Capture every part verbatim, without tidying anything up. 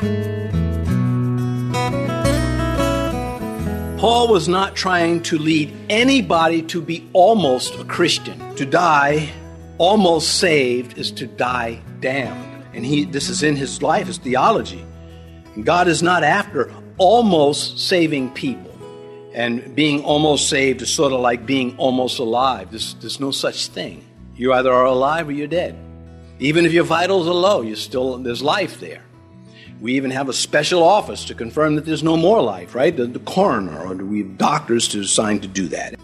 Paul was not trying to lead anybody to be almost a Christian. To die almost saved is to die damned. And he, this is in his life, his theology. And God is not after almost saving people. And being almost saved is sort of like being almost alive. There's, there's no such thing. You either are alive or you're dead. Even if your vitals are low, you're still, there's life there. We even have a special office to confirm that there's no more life, right? The, the coroner, or we have doctors to assign to do that.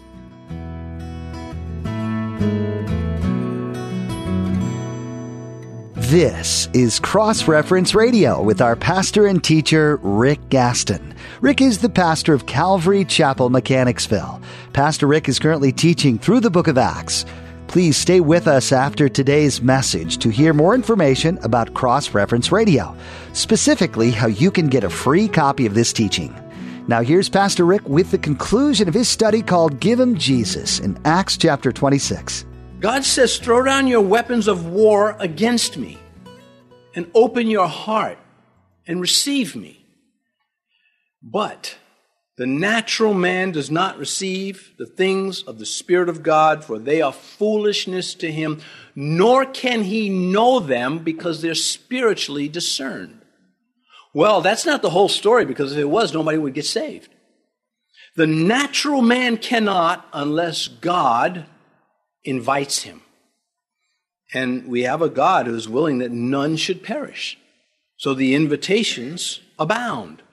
This is Cross Reference Radio with our pastor and teacher, Rick Gaston. Rick is the pastor of Calvary Chapel, Mechanicsville. Pastor Rick is currently teaching through the book of Acts. Please stay with us after today's message to hear more information about Cross Reference Radio, specifically how you can get a free copy of this teaching. Now here's Pastor Rick with the conclusion of his study called Give 'em Jesus in Acts chapter twenty-six. God says, throw down your weapons of war against me and open your heart and receive me. But the natural man does not receive the things of the Spirit of God, for they are foolishness to him, nor can he know them because they're spiritually discerned. Well, that's not the whole story, because if it was, nobody would get saved. The natural man cannot unless God invites him. And we have a God who is willing that none should perish. So the invitations abound.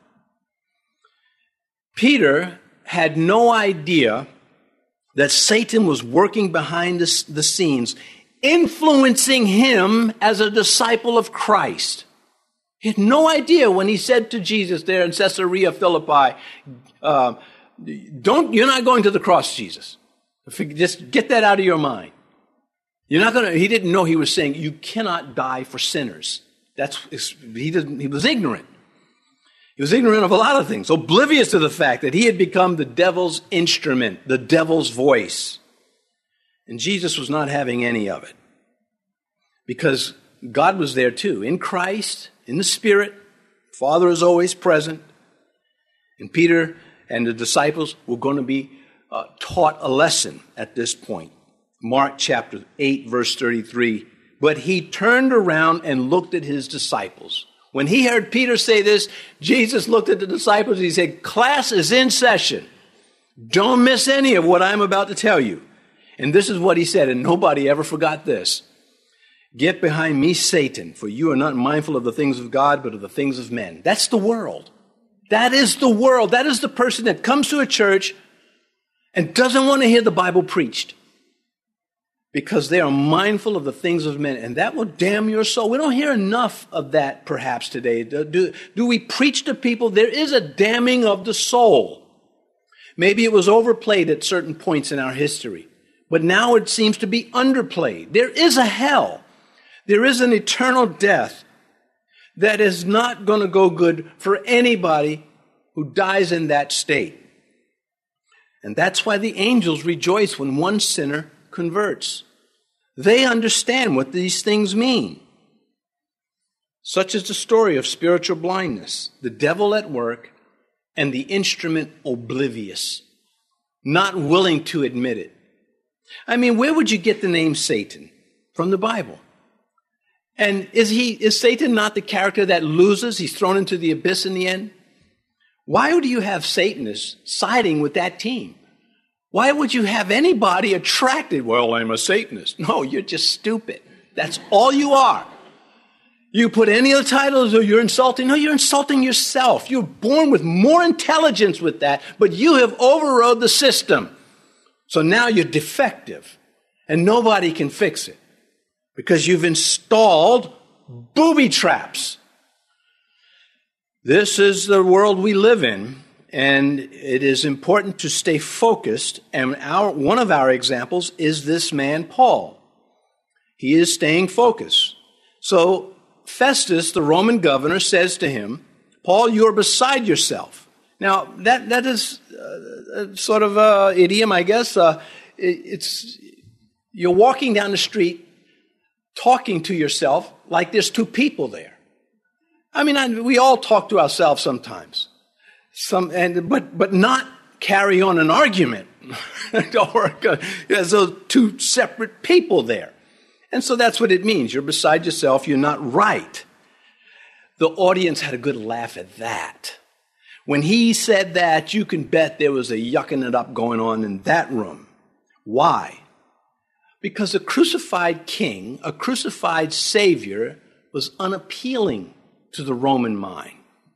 Peter had no idea that Satan was working behind the, the scenes, influencing him as a disciple of Christ. He had no idea when he said to Jesus there in Caesarea Philippi, uh, "Don't you're not going to the cross, Jesus. Just get that out of your mind. You're not going to." He didn't know he was saying you cannot die for sinners. That's he didn't. He was ignorant. He was ignorant of a lot of things, oblivious to the fact that he had become the devil's instrument, the devil's voice. And Jesus was not having any of it, because God was there too, in Christ, in the Spirit. Father is always present. And Peter and the disciples were going to be uh, taught a lesson at this point. Mark chapter eight, verse thirty-three. But he turned around and looked at his disciples. When he heard Peter say this, Jesus looked at the disciples and he said, "Class is in session. Don't miss any of what I'm about to tell you." And this is what he said, and nobody ever forgot this. "Get behind me, Satan, for you are not mindful of the things of God, but of the things of men." That's the world. That is the world. That is the person that comes to a church and doesn't want to hear the Bible preached, because they are mindful of the things of men, and that will damn your soul. We don't hear enough of that perhaps today. Do, do, do we preach to people? There is a damning of the soul. Maybe it was overplayed at certain points in our history, but now it seems to be underplayed. There is a hell. There is an eternal death that is not going to go good for anybody who dies in that state. And that's why the angels rejoice when one sinner converts. They understand what these things mean. Such is the story of spiritual blindness, the devil at work, and the instrument oblivious, not willing to admit it. I mean, where would you get the name Satan? From the Bible. And is he is Satan not the character that loses? He's thrown into the abyss in the end. Why do you have Satanists siding with that team? Why would you have anybody attracted? Well, I'm a Satanist. No, you're just stupid. That's all you are. You put any of the titles, or you're insulting. No, you're insulting yourself. You're born with more intelligence with that, but you have overrode the system. So now you're defective, and nobody can fix it, because you've installed booby traps. This is the world we live in. And it is important to stay focused. And our, one of our examples is this man, Paul. He is staying focused. So Festus, the Roman governor, says to him, "Paul, you're beside yourself." Now, that, that is uh, sort of an idiom, I guess. Uh, it, it's you're walking down the street talking to yourself like there's two people there. I mean, I, we all talk to ourselves sometimes, some, and but but not carry on an argument or as those two separate people there. And so that's what it means. You're beside yourself. You're not right. The audience had a good laugh at that. When he said that, you can bet there was a yucking it up going on in that room. Why? Because a crucified king, a crucified savior, was unappealing to the Roman mind.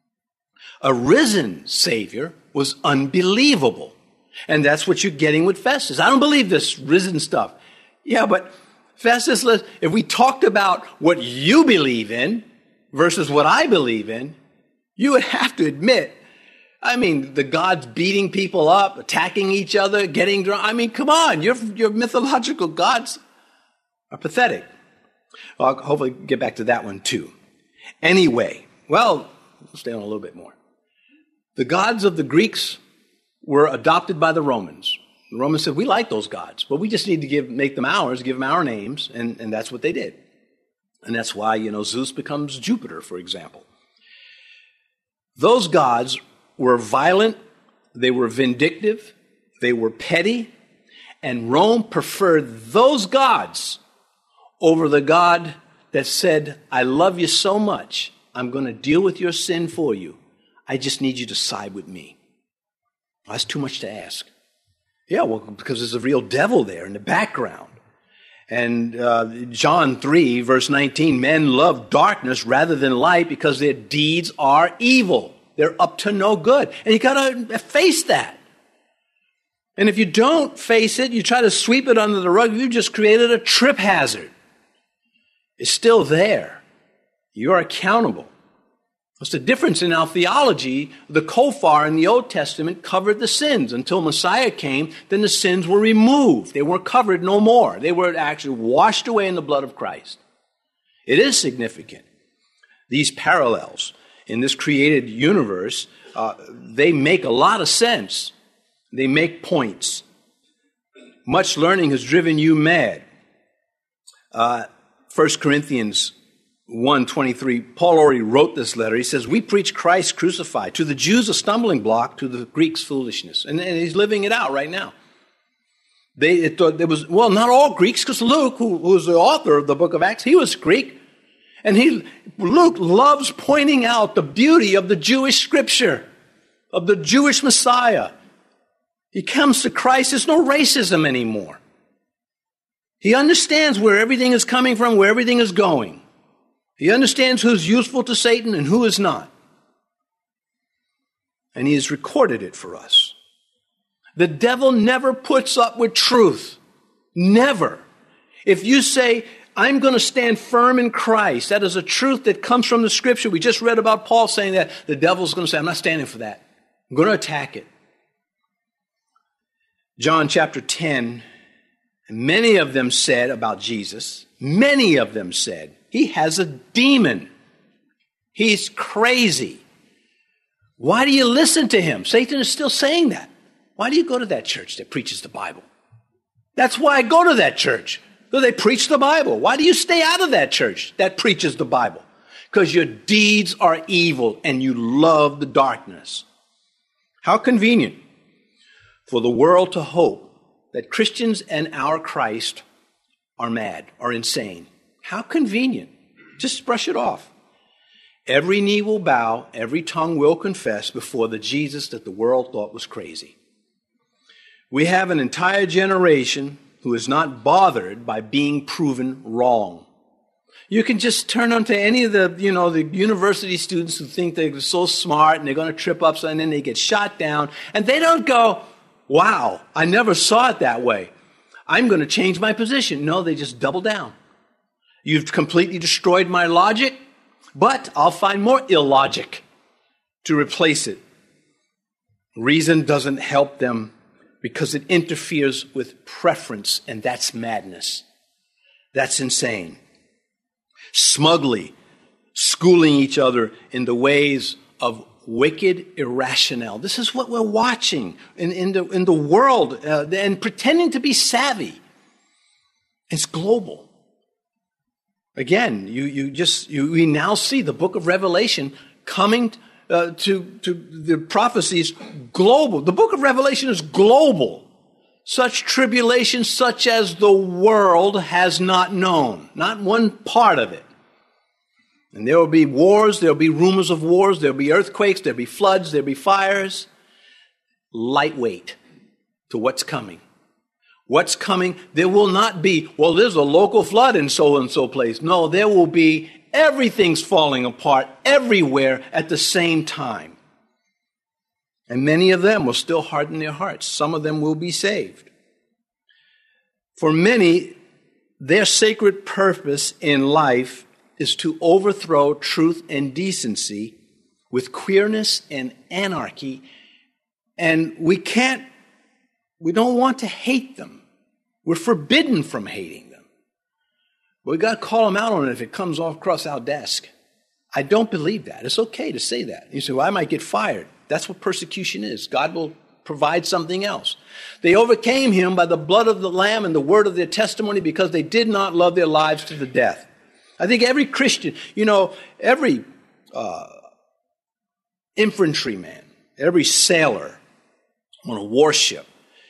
A risen savior was unbelievable. And that's what you're getting with Festus. I don't believe this risen stuff. Yeah, but Festus, if we talked about what you believe in versus what I believe in, you would have to admit, I mean, the gods beating people up, attacking each other, getting drunk. I mean, come on, your, your mythological gods are pathetic. Well, I'll hopefully get back to that one too. Anyway, well, we'll stay on a little bit more. The gods of the Greeks were adopted by the Romans. The Romans said, we like those gods, but we just need to give, make them ours, give them our names, and, and that's what they did. And that's why, you know, Zeus becomes Jupiter, for example. Those gods were violent, they were vindictive, they were petty, and Rome preferred those gods over the God that said, I love you so much, I'm going to deal with your sin for you. I just need you to side with me. That's too much to ask. Yeah, well, because there's a real devil there in the background. And uh, John three, verse nineteen, men love darkness rather than light because their deeds are evil. They're up to no good. And you got to face that. And if you don't face it, you try to sweep it under the rug, you've just created a trip hazard. It's still there. You're accountable. What's the difference in our theology? The Kofar in the Old Testament covered the sins. Until Messiah came, then the sins were removed. They weren't covered no more. They were actually washed away in the blood of Christ. It is significant. These parallels in this created universe, uh, they make a lot of sense. They make points. Much learning has driven you mad. Uh, First Corinthians one twenty-three, Paul already wrote this letter. He says, we preach Christ crucified. To the Jews, a stumbling block. To the Greeks, foolishness. And, and he's living it out right now. They it, there was, well, not all Greeks, because Luke, who, who was the author of the book of Acts, he was Greek. And he, Luke loves pointing out the beauty of the Jewish scripture, of the Jewish Messiah. He comes to Christ, there's no racism anymore. He understands where everything is coming from, where everything is going. He understands who's useful to Satan and who is not. And he has recorded it for us. The devil never puts up with truth. Never. If you say, I'm going to stand firm in Christ, that is a truth that comes from the scripture. We just read about Paul saying that. The devil's going to say, I'm not standing for that. I'm going to attack it. John chapter ten, many of them said about Jesus, many of them said, he has a demon. He's crazy. Why do you listen to him? Satan is still saying that. Why do you go to that church that preaches the Bible? That's why I go to that church. Because they preach the Bible. Why do you stay out of that church that preaches the Bible? Because your deeds are evil and you love the darkness. How convenient for the world to hope that Christians and our Christ are mad, are insane. How convenient. Just brush it off. Every knee will bow, every tongue will confess before the Jesus that the world thought was crazy. We have an entire generation who is not bothered by being proven wrong. You can just turn on to any of the, you know, the university students who think they're so smart and they're going to trip up and then they get shot down. And they don't go, wow, I never saw it that way. I'm going to change my position. No, they just double down. You've completely destroyed my logic, but I'll find more illogic to replace it. Reason doesn't help them because it interferes with preference, and that's madness. That's insane. Smugly schooling each other in the ways of wicked irrationale. This is what we're watching in, in, the, in the world uh, and pretending to be savvy. It's global. Again, you, you just, you, we now see the book of Revelation coming uh, to, to the prophecies global. The book of Revelation is global. Such tribulation such as the world has not known. Not one part of it. And there will be wars, there will be rumors of wars, there will be earthquakes, there will be floods, there will be fires. Lightweight to what's coming. What's coming, there will not be, well, there's a local flood in so-and-so place. No, there will be everything's falling apart everywhere at the same time. And many of them will still harden their hearts. Some of them will be saved. For many, their sacred purpose in life is to overthrow truth and decency with queerness and anarchy. And we can't, we don't want to hate them. We're forbidden from hating them. But we got to call them out on it if it comes off across our desk. I don't believe that. It's okay to say that. You say, well, I might get fired. That's what persecution is. God will provide something else. They overcame him by the blood of the Lamb and the word of their testimony because they did not love their lives to the death. I think every Christian, you know, every uh, infantryman, every sailor on a warship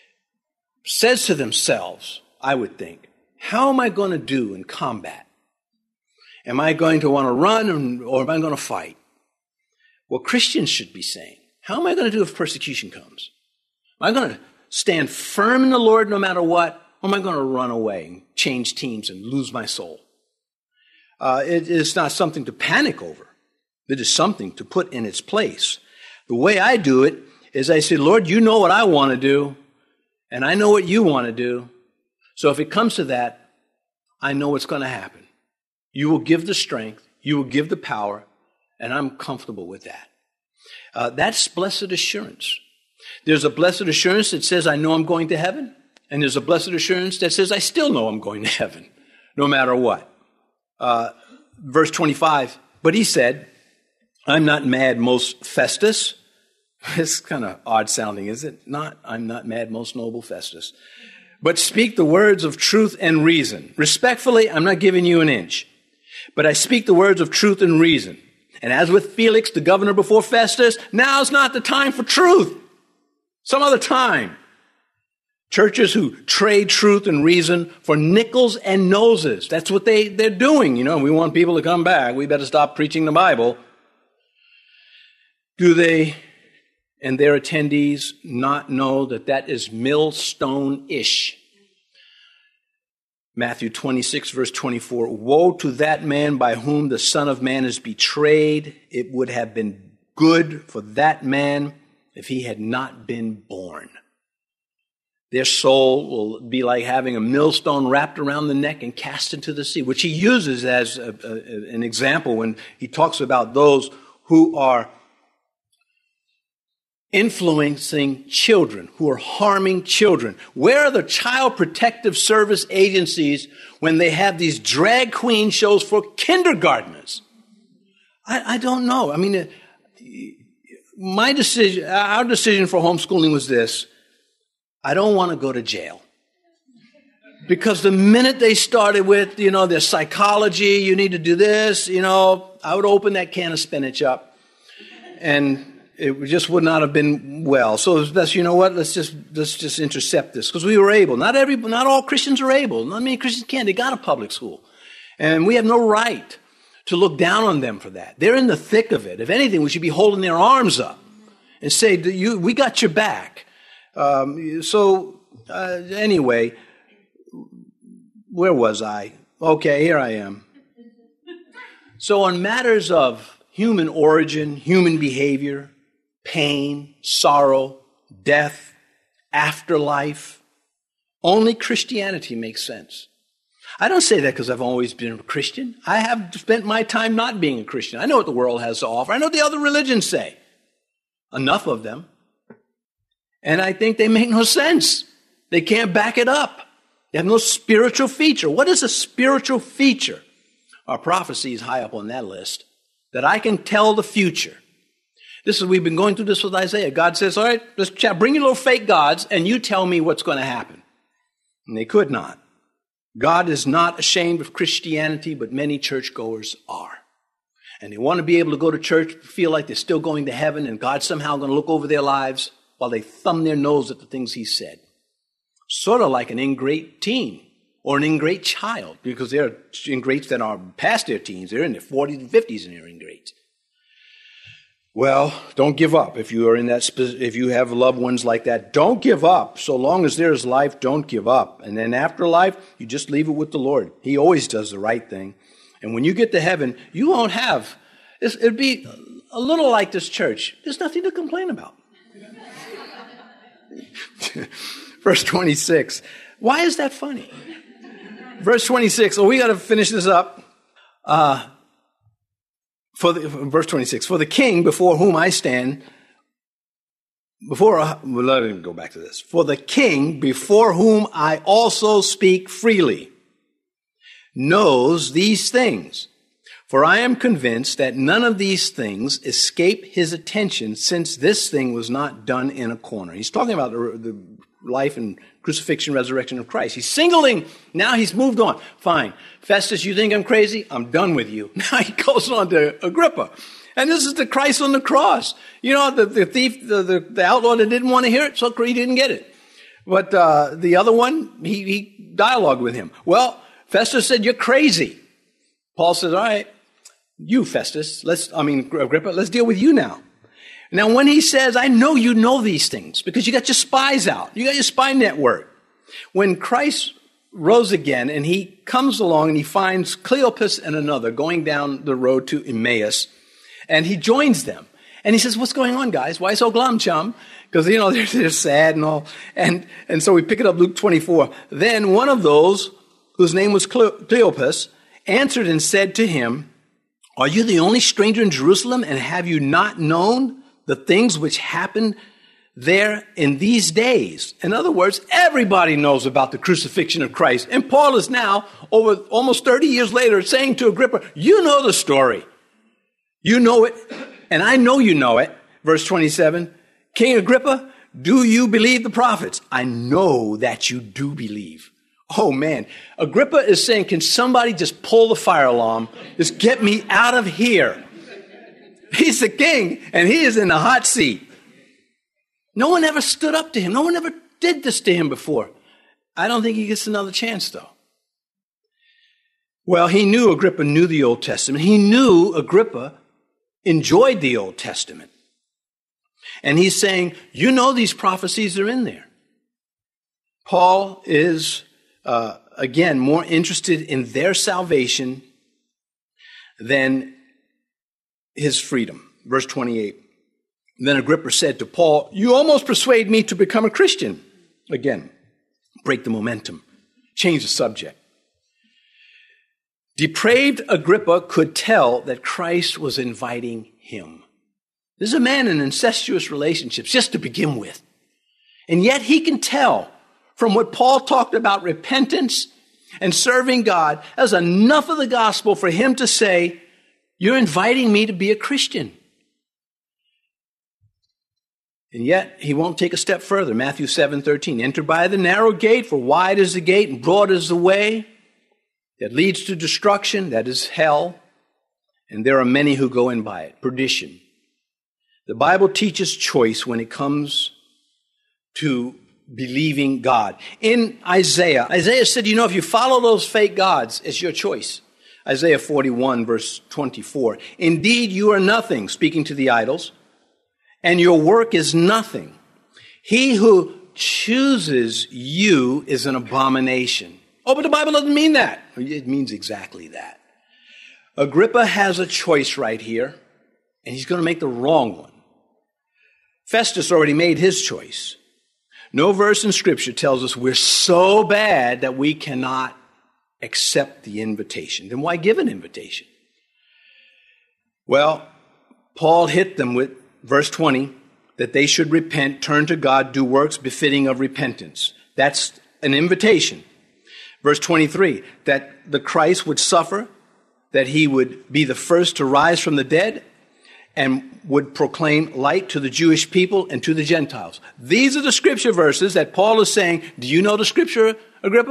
says to themselves, I would think, how am I going to do in combat? Am I going to want to run or am I going to fight? Well, Christians should be saying, how am I going to do if persecution comes? Am I going to stand firm in the Lord no matter what? Or am I going to run away and change teams and lose my soul? Uh, it is not something to panic over. It is something to put in its place. The way I do it is I say, Lord, you know what I want to do, and I know what you want to do. So if it comes to that, I know what's going to happen. You will give the strength, you will give the power, and I'm comfortable with that. Uh, that's blessed assurance. There's a blessed assurance that says, I know I'm going to heaven, and there's a blessed assurance that says, I still know I'm going to heaven, no matter what. Uh, verse twenty-five, but he said, I'm not mad, most Festus. It's kind of odd sounding, is it? Not, I'm not mad, most noble Festus. But speak the words of truth and reason. Respectfully, I'm not giving you an inch. But I speak the words of truth and reason. And as with Felix, the governor before Festus, now's not the time for truth. Some other time. Churches who trade truth and reason for nickels and noses. That's what they, they're doing. You know, we want people to come back. We better stop preaching the Bible. Do they and their attendees not know that that is millstone-ish? Matthew twenty-six, verse twenty-four, woe to that man by whom the Son of Man is betrayed. It would have been good for that man if he had not been born. Their soul will be like having a millstone wrapped around the neck and cast into the sea, which he uses as a, a, an example when he talks about those who are influencing children, who are harming children. Where are the child protective service agencies when they have these drag queen shows for kindergartners? I, I don't know. I mean, my decision, our decision for homeschooling was this. I don't want to go to jail. Because the minute they started with, you know, their psychology, you need to do this, you know, I would open that can of spinach up. And it just would not have been well. So it was best, you know what, let's just let's just intercept this. Because we were able. Not every, not all Christians are able. Not many Christians can. They got a public school. And we have no right to look down on them for that. They're in the thick of it. If anything, we should be holding their arms up and say, you, we got your back. Um, so, uh, anyway, where was I? Okay, here I am. So on matters of human origin, human behavior, pain, sorrow, death, afterlife, only Christianity makes sense. I don't say that because I've always been a Christian. I have spent my time not being a Christian. I know what the world has to offer. I know what the other religions say. Enough of them. And I think they make no sense. They can't back it up. They have no spiritual feature. What is a spiritual feature? Our prophecy is high up on that list. That I can tell the future. This is, we've been going through this with Isaiah. God says, all right, let's chat. Bring your little fake gods and you tell me what's going to happen. And they could not. God is not ashamed of Christianity, but many churchgoers are. And they want to be able to go to church, feel like they're still going to heaven, and God's somehow going to look over their lives while they thumb their nose at the things he said. Sort of like an ingrate teen or an ingrate child, because there are ingrates that are past their teens. They're in their forties and fifties and they're ingrates. Well, don't give up. If you are in that, if you have loved ones like that, don't give up. So long as there is life, don't give up. And then after life, you just leave it with the Lord. He always does the right thing. And when you get to heaven, you won't have, it'd be a little like this church. There's nothing to complain about. Verse twenty-six. Why is that funny? Verse twenty-six. Oh, we got to finish this up. Uh, For the, verse twenty-six, for the king before whom I stand, before, well, let me go back to this. For the king before whom I also speak freely knows these things. For I am convinced that none of these things escape his attention, since this thing was not done in a corner. He's talking about the, the life and crucifixion, resurrection of Christ. He's singling, now he's moved on. Fine. Festus, you think I'm crazy? I'm done with you. Now he goes on to Agrippa. And this is the Christ on the cross. You know, the, the thief, the, the, the outlaw that didn't want to hear it, so he didn't get it. But uh, the other one, he, he dialogued with him. Well, Festus said, you're crazy. Paul said, all right, you, Festus, let's, I mean, Agrippa, let's deal with you now. Now, when he says, I know you know these things because you got your spies out. You got your spy network. When Christ rose again and he comes along and he finds Cleopas and another going down the road to Emmaus, and he joins them. And he says, what's going on, guys? Why so glum, chum? Because, you know, they're, they're sad and all. And, and so we pick it up, Luke twenty-four. Then one of those, whose name was Cleopas, answered and said to him, are you the only stranger in Jerusalem, and have you not known the things which happened there in these days? In other words, everybody knows about the crucifixion of Christ. And Paul is now, over almost thirty years later, saying to Agrippa, you know the story. You know it, and I know you know it. Verse twenty-seven, King Agrippa, do you believe the prophets? I know that you do believe. Oh, man. Agrippa is saying, can somebody just pull the fire alarm? Just get me out of here. He's the king, and he is in the hot seat. No one ever stood up to him. No one ever did this to him before. I don't think he gets another chance, though. Well, he knew Agrippa knew the Old Testament. He knew Agrippa enjoyed the Old Testament. And he's saying, you know these prophecies are in there. Paul is, uh, again, more interested in their salvation than his freedom. Verse twenty-eight. Then Agrippa said to Paul, you almost persuade me to become a Christian. Again, break the momentum, change the subject. Depraved Agrippa could tell that Christ was inviting him. This is a man in incestuous relationships, just to begin with. And yet he can tell from what Paul talked about repentance and serving God, as enough of the gospel for him to say, you're inviting me to be a Christian. And yet he won't take a step further. Matthew seven thirteen, enter by the narrow gate, for wide is the gate and broad is the way that leads to destruction, that is hell, and there are many who go in by it, perdition. The Bible teaches choice when it comes to believing God. In Isaiah, Isaiah said, you know, if you follow those fake gods, it's your choice. Isaiah forty-one, verse twenty-four, indeed you are nothing, speaking to the idols, and your work is nothing. He who chooses you is an abomination. Oh, but the Bible doesn't mean that. It means exactly that. Agrippa has a choice right here, and he's going to make the wrong one. Festus already made his choice. No verse in Scripture tells us we're so bad that we cannot accept the invitation. Then why give an invitation? Well, Paul hit them with verse twenty, that they should repent, turn to God, do works befitting of repentance. That's an invitation. Verse twenty-three, that the Christ would suffer, that he would be the first to rise from the dead, and would proclaim light to the Jewish people and to the Gentiles. These are the scripture verses that Paul is saying, do you know the scripture, Agrippa?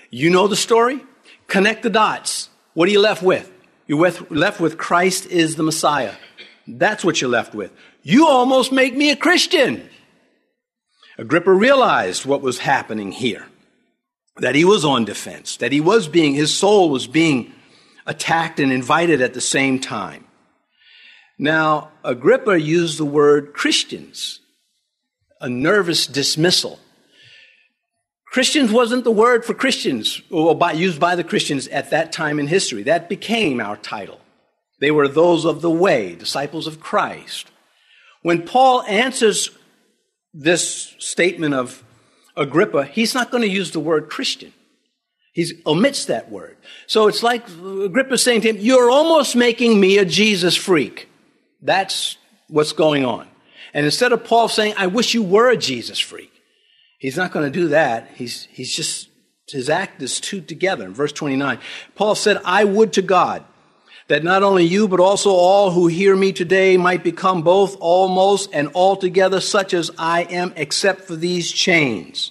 You know the story? Connect the dots. What are you left with? You're left with Christ is the Messiah. That's what you're left with. You almost make me a Christian. Agrippa realized what was happening here, that he was on defense, that he was being, his soul was being attacked and invited at the same time. Now, Agrippa used the word Christians, a nervous dismissal. Christians wasn't the word for Christians, or by, used by the Christians at that time in history. That became our title. They were those of the way, disciples of Christ. When Paul answers this statement of Agrippa, he's not going to use the word Christian. He omits that word. So it's like Agrippa saying to him, you're almost making me a Jesus freak. That's what's going on. And instead of Paul saying, I wish you were a Jesus freak, he's not going to do that. He's, he's just, his act is two together. In verse twenty-nine, Paul said, I would to God that not only you, but also all who hear me today might become both almost and altogether such as I am, except for these chains.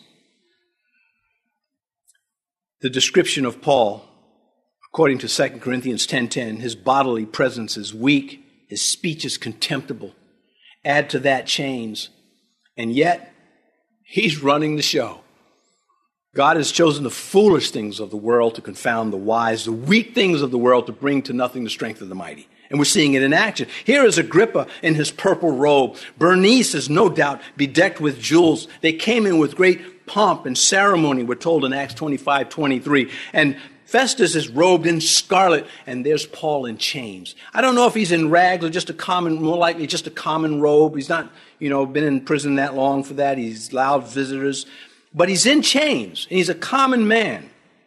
The description of Paul, according to Second Corinthians ten ten, his bodily presence is weak, his speech is contemptible. Add to that chains, and yet he's running the show. God has chosen the foolish things of the world to confound the wise, the weak things of the world to bring to nothing the strength of the mighty. And we're seeing it in action. Here is Agrippa in his purple robe. Bernice is no doubt bedecked with jewels. They came in with great pomp and ceremony, we're told in Acts twenty-five twenty-three. And Festus is robed in scarlet, and there's Paul in chains. I don't know if he's in rags or just a common, more likely just a common robe. He's not, you know, been in prison that long for that. He's allowed visitors. But he's in chains, and he's a common man.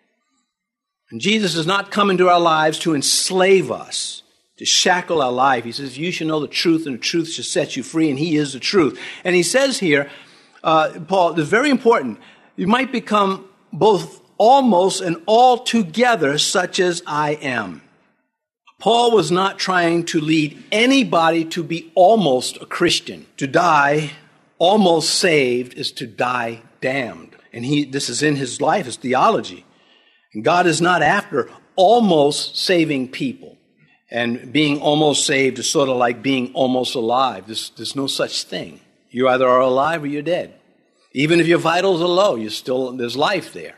And Jesus does not come into our lives to enslave us, to shackle our life. He says, you shall know the truth, and the truth shall set you free, and he is the truth. And he says here, uh, Paul, it's very important, you might become both almost and altogether such as I am. Paul was not trying to lead anybody to be almost a Christian. To die almost saved is to die damned. And he, this is in his life, his theology. And God is not after almost saving people. And being almost saved is sort of like being almost alive. There's, there's no such thing. You either are alive or you're dead. Even if your vitals are low, you still, there's life there.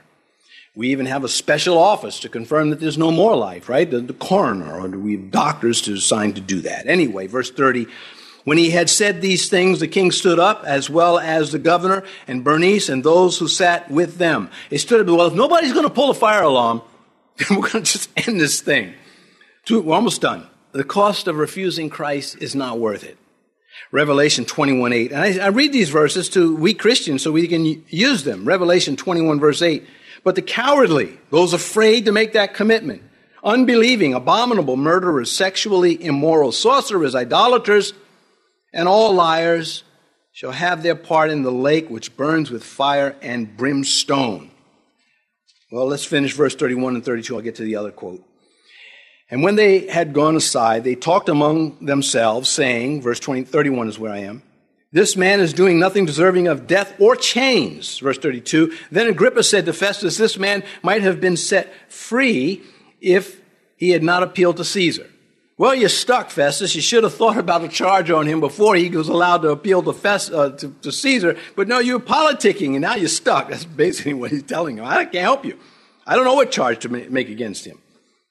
We even have a special office to confirm that there's no more life, right? The, the coroner, or we have doctors to assigned to do that. Anyway, verse thirty, when he had said these things, the king stood up, as well as the governor and Bernice and those who sat with them. He stood up, well, if nobody's going to pull a fire alarm, then we're going to just end this thing. We're almost done. The cost of refusing Christ is not worth it. Revelation twenty-one eight. And I, I read these verses to we Christians so we can use them. Revelation twenty-one verse eight. But the cowardly, those afraid to make that commitment, unbelieving, abominable, murderers, sexually immoral, sorcerers, idolaters, and all liars shall have their part in the lake which burns with fire and brimstone. Well, let's finish verse thirty-one and thirty-two. I'll get to the other quote. And when they had gone aside, they talked among themselves, saying, verse twenty, thirty-one is where I am, this man is doing nothing deserving of death or chains. Verse thirty-two, then Agrippa said to Festus, this man might have been set free if he had not appealed to Caesar. Well, you're stuck, Festus. You should have thought about a charge on him before he was allowed to appeal to, Fest, uh, to, to Caesar. But no, you're politicking, and now you're stuck. That's basically what he's telling him. I can't help you. I don't know what charge to make against him.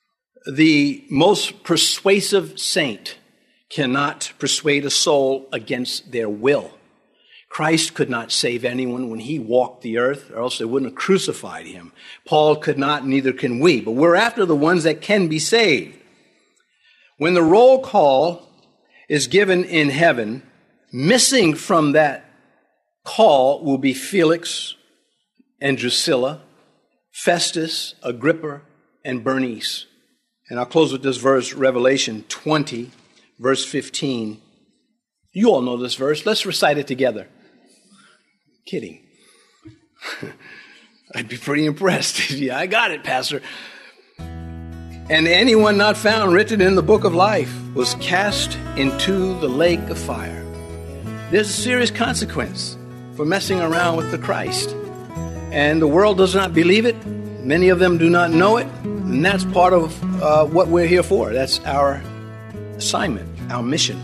The most persuasive saint cannot persuade a soul against their will. Christ could not save anyone when he walked the earth, or else they wouldn't have crucified him. Paul could not, neither can we. But we're after the ones that can be saved. When the roll call is given in heaven, missing from that call will be Felix and Drusilla, Festus, Agrippa, and Bernice. And I'll close with this verse, Revelation twenty, verse fifteen. You all know this verse. Let's recite it together. Kidding. I'd be pretty impressed. Yeah, I got it, Pastor. And anyone not found written in the book of life was cast into the lake of fire. There's a serious consequence for messing around with the Christ. And the world does not believe it. Many of them do not know it, and that's part of uh, what we're here for. That's our assignment, our mission.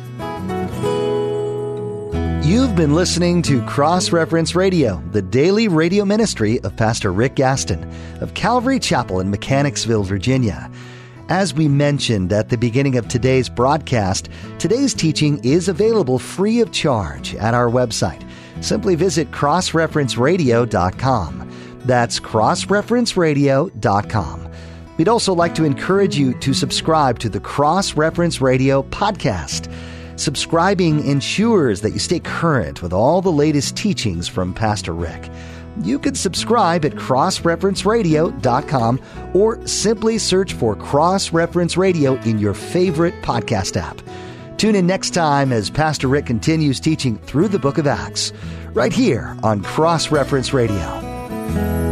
You've been listening to Cross Reference Radio, the daily radio ministry of Pastor Rick Gaston of Calvary Chapel in Mechanicsville, Virginia. As we mentioned at the beginning of today's broadcast, today's teaching is available free of charge at our website. Simply visit cross reference radio dot com. That's cross reference radio dot com. We'd also like to encourage you to subscribe to the Cross Reference Radio podcast. Subscribing ensures that you stay current with all the latest teachings from Pastor Rick. You can subscribe at cross reference radio dot com or simply search for Cross Reference Radio in your favorite podcast app. Tune in next time as Pastor Rick continues teaching through the book of Acts, right here on Cross Reference Radio.